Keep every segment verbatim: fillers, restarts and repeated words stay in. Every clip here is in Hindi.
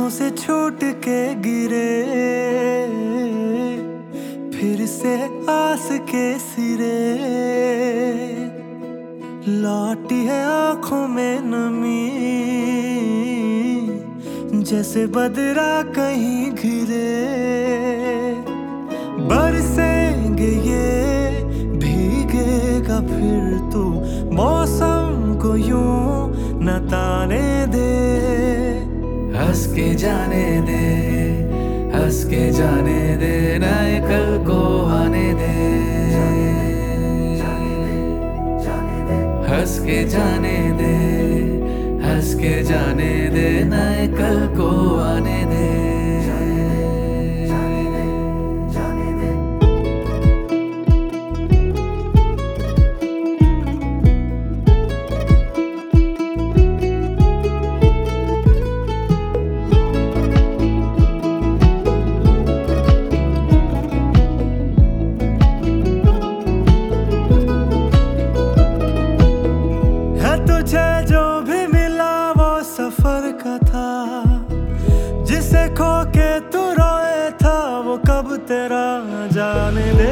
हाथों से छूट के गिरे, फिर से आस के सिरे, लौटी है आंखों में नमी, जैसे बदरा कहीं घिरे। बरसेंगे ये भीगेगा फिर तू, मौसम को यूं न ताने दे। हंस के जाने दे, हंस के जाने दे, नए कल को आने दे। हंस के जाने दे, हंस के जाने दे, नए कल को आने दे। तुझे जो भी मिला वो सफर का था, जिसे खो के तू रोए था वो कब तेरा जाने दे।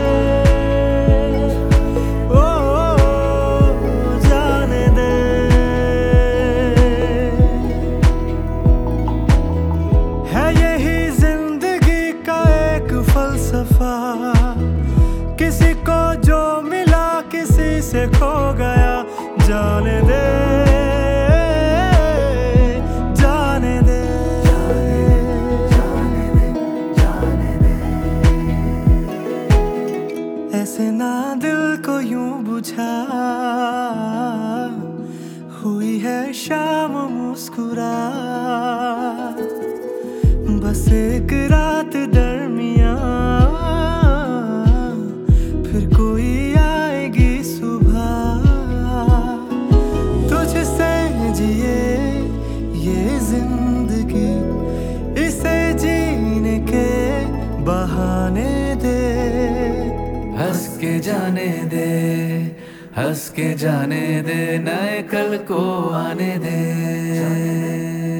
ओ, ओ जाने दे। है यही जिंदगी का एक फलसफा, किसी को जो मिला किसी से खो गया। जाने दे, जाने दे, जाने दे, जाने दे। ऐसे ना दिल को यूं बुझा, हुई है शाम मुस्कुरा। बस एक रात दरमियां, फिर कोई आएगी सुबह। तुझसे जिए ये जिंदगी, इसे जीने के बहाने दे। हंस के जाने दे, हंस के जाने दे, नए कल को आने दे।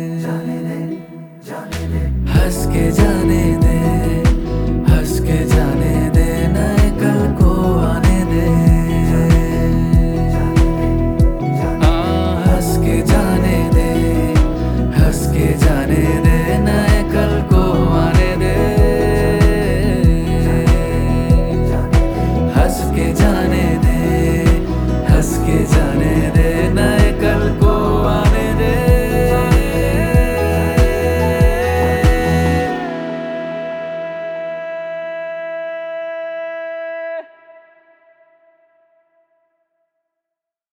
हंस के जाने दे, हंस के जाने